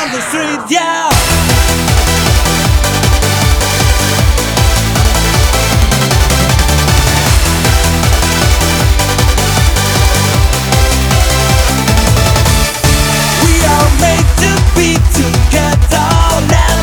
on the street, yeah. We are made to be together now.